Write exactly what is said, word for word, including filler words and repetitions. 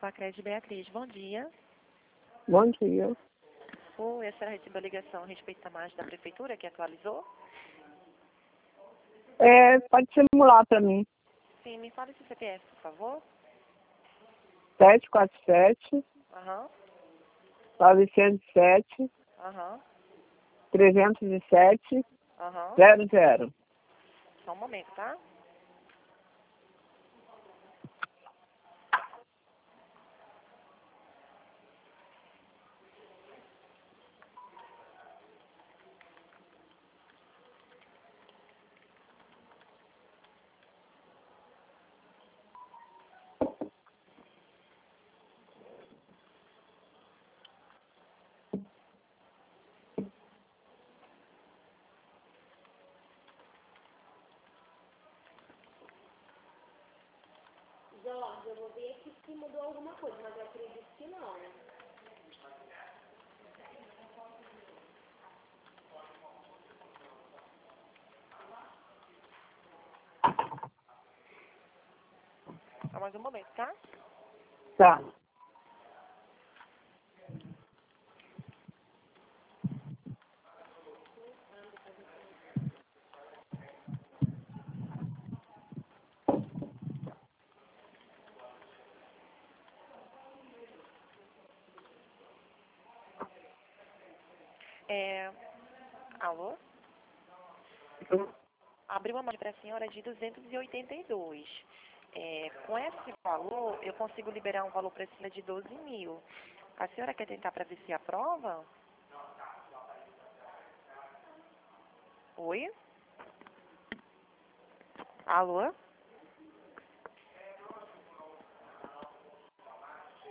Facred Beatriz, bom dia. Bom dia. Oi, a senhora recebeu a ligação a respeito da margem da prefeitura que atualizou? É, pode simular para mim. Sim, me fale seu C P F, por favor. sete quatro sete, Aham, novecentos e sete, aham, trezentos e sete, aham. zero zero. Só um momento, tá? Jorge, eu vou ver aqui se mudou alguma coisa, mas eu acredito que não. Só mais um momento, tá? Tá. É... Alô? Abriu uma margem para a senhora de duzentos e oitenta e dois. É, com esse valor, eu consigo liberar um valor para a senhora de doze mil. A senhora quer tentar para ver se aprova? Oi? Alô?